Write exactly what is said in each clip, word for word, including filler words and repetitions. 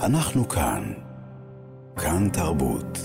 אנחנו כאן. כאן תרבות.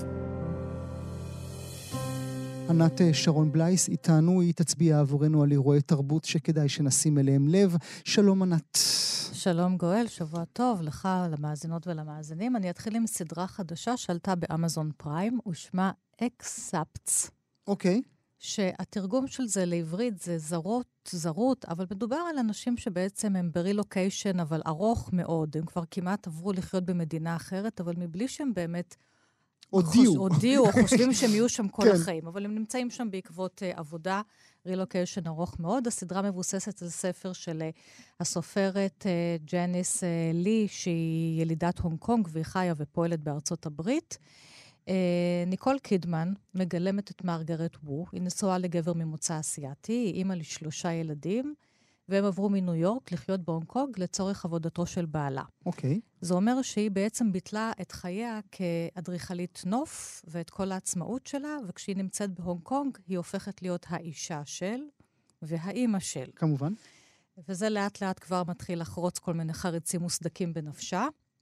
ענת שרון בלייס איתנו, היא תצביע עבורנו על אירועי תרבות שכדאי שנשים אליהם לב. שלום ענת. שלום גואל, שבוע טוב לך, למאזינות ולמאזינים. אני אתחיל עם סדרה חדשה שעלתה באמזון פריים, ושמה אקסאפטס. אוקיי. שהתרגום של זה לעברית זה זרות, זרות, אבל מדובר על אנשים שבעצם הם ברילוקיישן, אבל ארוך מאוד. הם כבר כמעט עברו לחיות במדינה אחרת, אבל מבלי שהם באמת הודיעו. הודיעו, או חושבים שהם יהיו שם כל כן. החיים. אבל הם נמצאים שם בעקבות uh, עבודה, רילוקיישן ארוך מאוד. הסדרה מבוססת על ספר של uh, הסופרת uh, ג'ניס uh, לי, שהיא ילידת הונג קונג, והיא חיה ופועלת בארצות הברית. Uh, ניקול קידמן מגלמת את מרגרט וו, היא נשואה לגבר ממוצא אסיאתי, היא אימא לשלושה ילדים, והם עברו מניו יורק לחיות בהונג קונג לצורך עבודתו של בעלה. אוקיי. זה אומר שהיא בעצם ביטלה את חייה כאדריכלית נוף ואת כל העצמאות שלה, וכשהיא נמצאת בהונג קונג היא הופכת להיות האישה של והאימא של. כמובן. וזה לאט לאט כבר מתחיל לחרוץ כל מיני חריצים מוסדקים בנפשה.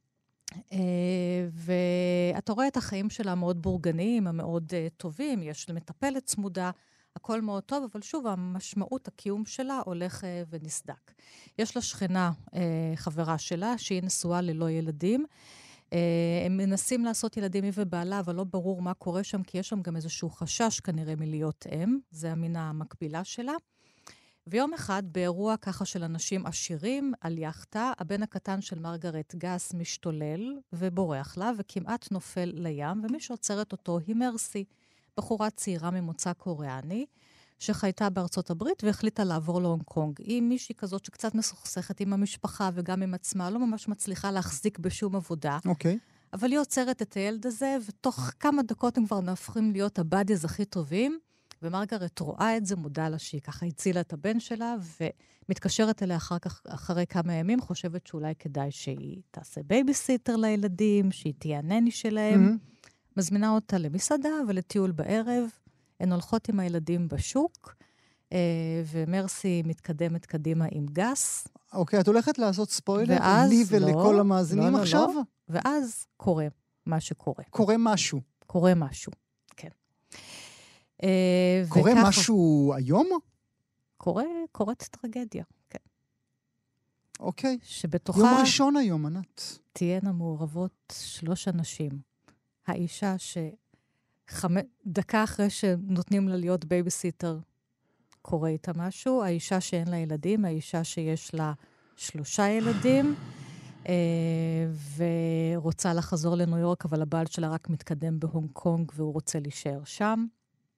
ואתה רואה את החיים שלה מאוד בורגניים, המאוד טובים, יש למטפלת צמודה, הכל מאוד טוב, אבל שוב, המשמעות, הקיום שלה הולך ונסדק. יש לה שכנה, חברה שלה, שהיא נשואה ללא ילדים. הם מנסים לעשות ילדים היא ובעלה, אבל לא ברור מה קורה שם, כי יש שם גם איזשהו חשש כנראה מלהיות אם, זה המין המקבילה שלה. ויום אחד, באירוע ככה של אנשים עשירים על יחטה, הבן הקטן של מרגרט גס משתולל ובורח לה, וכמעט נופל לים, ומי שעוצרת אותו היא מרסי, בחורה צעירה ממוצא קוריאני, שחייתה בארצות הברית והחליטה לעבור להונג קונג. היא מישהי כזאת שקצת מסוכסכת עם המשפחה וגם עם עצמה, לא ממש מצליחה להחזיק בשום עבודה. אוקיי. אבל היא עוצרת את הילד הזה, ותוך כמה דקות הם כבר נהפכים להיות הבאדיז הכי טובים, ומרגרט רואה את זה, מודע לה שהיא ככה הצילה את הבן שלה, ומתקשרת אליה אחר כך, אחרי כמה ימים, חושבת שאולי כדאי שהיא תעשה בייביסיטר לילדים, שהיא תהיה הנני שלהם. Mm-hmm. מזמינה אותה למסעדה ולטיול בערב. הן הולכות עם הילדים בשוק, ומרסי מתקדמת קדימה עם גס. אוקיי, את הולכת לעשות ספוילר ואז, לי ולכל לא, המאזינים לא, עכשיו? לא. ואז קורה מה שקורה. קורה משהו. קורה משהו, כן. קורה וככה, משהו היום? קורה, קורית טרגדיה, כן. אוקיי. שבתוכה יום ראשון היום, ענת. תהיינה מעורבות שלוש אנשים. האישה שדקה אחרי שנותנים לה להיות בייביסיטר, קורה איתה משהו. האישה שאין לה ילדים, האישה שיש לה שלושה ילדים, ורוצה לחזור לניו יורק, אבל הבעל שלה רק מתקדם בהונג קונג, והוא רוצה להישאר שם.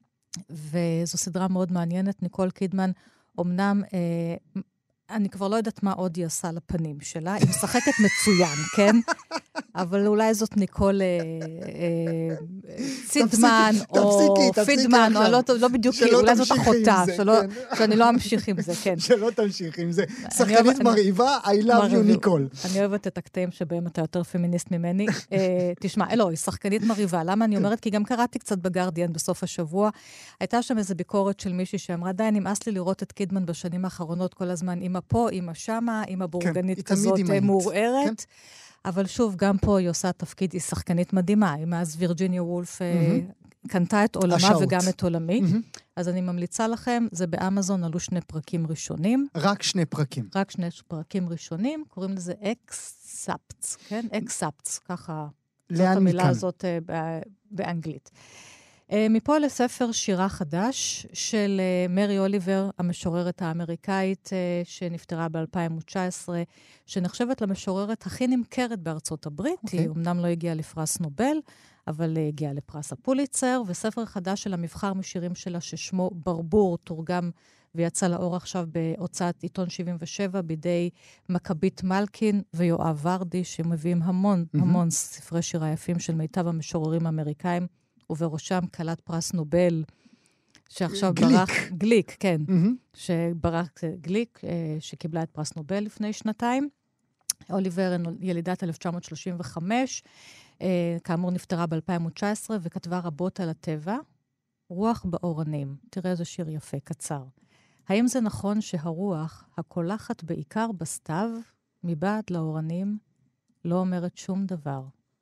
וזו סדרה מאוד מעניינת. ניקול קידמן, אמנם, אה, אני כבר לא יודעת מה עוד היא עושה לפנים שלה, היא משחקת מצוין, כן? אבל אולי זאת ניקול אה, אה, צידמן, או פידמן, או לא, לא בדיוק, אולי זאת אחותה, שלא, שאני לא אמשיך עם זה, כן. שלא תמשיך עם זה. שחקנית מרהיבה, I love you ניקול. אני אוהבת את הקטעים שבהם אתה יותר פמיניסט ממני. תשמע, לא, היא שחקנית מרהיבה. למה אני אומרת? כי גם קראתי קצת בגרדיאן בסוף השבוע. הייתה שם איזו ביקורת של מישהי שאמרה, די, נמאס לי לראות את קידמן בשנים האחרונות כל הזמן, אמא פה, אמא שמה, אמא בורגנית כזאת מעורערת. אבל שוב, גם פה היא עושה תפקיד, היא שחקנית מדהימה. היא מאז וירג'יניה וולף קנתה את עולמה וגם את עולמי. אז אני ממליצה לכם, זה באמזון, עלו שני פרקים ראשונים. רק שני פרקים. רק שני פרקים ראשונים, קוראים לזה אקסאפטס, כן? אקסאפטס, ככה. זאת המילה הזאת באנגלית. מפה לספר שירה חדש של מרי אוליבר, המשוררת האמריקאית שנפטרה ב-אלפיים תשע עשרה, שנחשבת למשוררת הכי נמכרת בארצות הברית. Okay. היא אמנם לא הגיעה לפרס נובל, אבל הגיעה לפרס הפוליצר, וספר חדש של המבחר משירים שלה ששמו ברבור, תורגם ויצא לאור עכשיו בהוצאת עיתון שבעים ושבע בידי מכבית מלקין ויואב ורדי, שמביאים המון mm-hmm. המון ספרי שירה יפים של מיטב המשוררים האמריקאים, ובראשם קלת פרס נובל, שעכשיו גליק. ברח... גליק, כן. Mm-hmm. שברח גליק, שקיבלה את פרס נובל לפני שנתיים. אוליבר, ילידת אלף תשע מאות שלושים וחמש, כאמור נפטרה ב-אלפיים תשע עשרה, וכתבה רבות על הטבע. רוח באורנים. תראה איזה שיר יפה, קצר. האם זה נכון שהרוח הקולחת בעיקר בסתיו, מבעד לאורנים, לא אומרת שום דבר?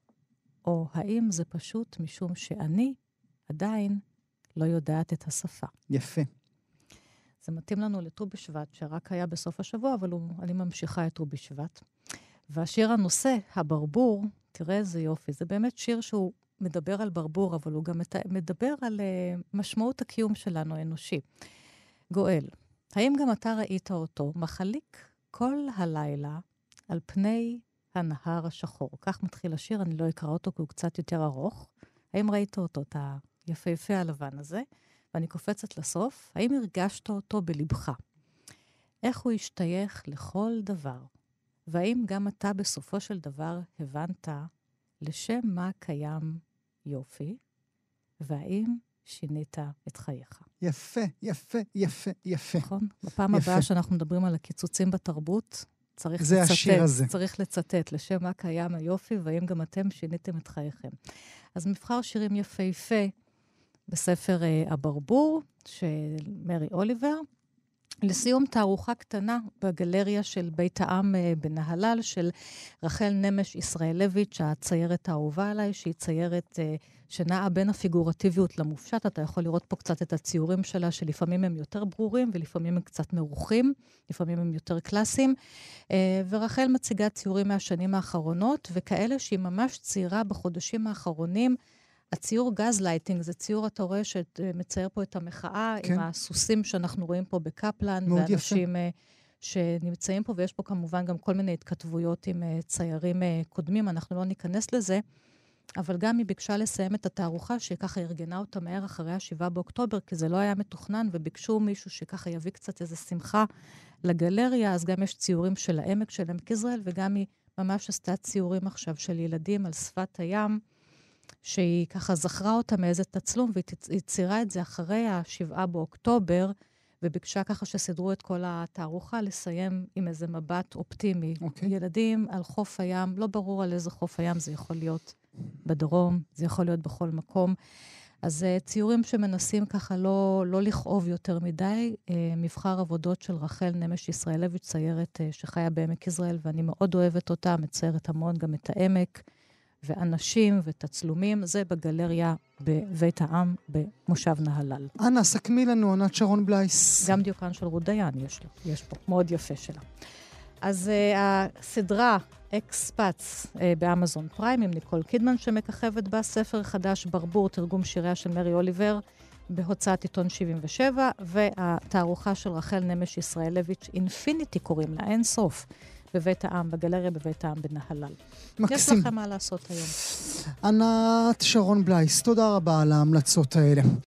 או האם זה פשוט משום שאני עדיין לא יודעת את השפה? יפה. זה מתאים לנו לט"ו בשבט, שרק היה בסוף השבוע, אבל הוא, אני ממשיכה את ט"ו בשבט. והשיר הנושא, הברבור, תראה איזה יופי, זה באמת שיר שהוא מדבר על ברבור, אבל הוא גם מדבר על uh, משמעות הקיום שלנו האנושי. גואל, האם גם אתה ראית אותו מחליק כל הלילה על פני הנהר השחור? כך מתחיל השיר, אני לא אקרא אותו כי הוא קצת יותר ארוך. האם ראית אותו, את היפהפה הלבן הזה? ואני קופצת לסוף, האם הרגשת אותו בלבך? איך הוא השתייך לכל דבר? והאם גם אתה בסופו של דבר הבנת לשם מה קיים יופי? והאם שינית את חייך? יפה, יפה, יפה, יפה. נכון? בפעם יפה. הבאה שאנחנו מדברים על הקיצוצים בתרבות, צריך זה לצטט, השיר הזה. צריך לצטט לשם מה קיים היופי, והאם גם אתם שיניתם את חייכם. אז מבחר שירים יפהפה בספר uh, הברבור של מרי אוליבר. לסיום תערוכה קטנה בגלריה של בית העם uh, בנהלל, של רחל נמש ישראלביץ', הציירת האהובה עליי, שהיא ציירת uh, שנעה בין הפיגורטיביות למופשט. אתה יכול לראות פה קצת את הציורים שלה, שלפעמים הם יותר ברורים, ולפעמים הם קצת מרוחים, לפעמים הם יותר קלאסיים. Uh, ורחל מציגה ציורים מהשנים האחרונות, וכאלה שהיא ממש ציירה בחודשים האחרונים. הציור גז לייטינג, זה ציור, אתה רואה, שמצייר פה את המחאה, כן. עם הסוסים שאנחנו רואים פה בקפלן, ואנשים יפה. שנמצאים פה, ויש פה כמובן גם כל מיני התכתבויות עם ציירים קודמים, אנחנו לא ניכנס לזה, אבל גם היא ביקשה לסיים את התערוכה, שככה ארגנה אותה מהר אחרי השבעה באוקטובר, כי זה לא היה מתוכנן, וביקשו מישהו שככה יביא קצת איזו שמחה לגלריה, אז גם יש ציורים של העמק של עמק יזרעאל, וגם היא ממש עשתה ציורים עכשיו של ילדים על שפת הים, שהיא ככה זכרה אותה מאיזה תצלום, והיא ציירה את זה אחרי השבעה באוקטובר, וביקשה ככה שסדרו את כל התערוכה, לסיים עם איזה מבט אופטימי. Okay. ילדים על חוף הים, לא ברור על איזה חוף הים, זה יכול להיות בדרום, זה יכול להיות בכל מקום. אז ציורים שמנסים ככה לא, לא לכאוב יותר מדי, מבחר עבודות של רחל נמש ישראלביץ', ציירת שחיה בעמק יזרעאל, ואני מאוד אוהבת אותה, מציירת המון גם את העמק, ואנשים ותצלומים, זה בגלריה בבית העם במושב נהלל. אנה, סכמי לנו, ענת שרון בלייס. גם דיוקן של רות דיין יש לו, יש פה, מאוד יפה שלה. אז uh, הסדרה אקספאץ uh, באמזון פריים עם ניקול קידמן שמככבת בה, ספר חדש ברבור, תרגום שיריה של מרי אוליבר, בהוצאת עיתון שבעים ושבע, והתערוכה של רחל נמש ישראלביץ' אינפיניטי קוראים לה, אין סוף. בבית העם, בגלריה בבית העם בנהלל. מקסים. יש לכם מה לעשות היום. ענת שרון בלייס, תודה רבה על ההמלצות האלה.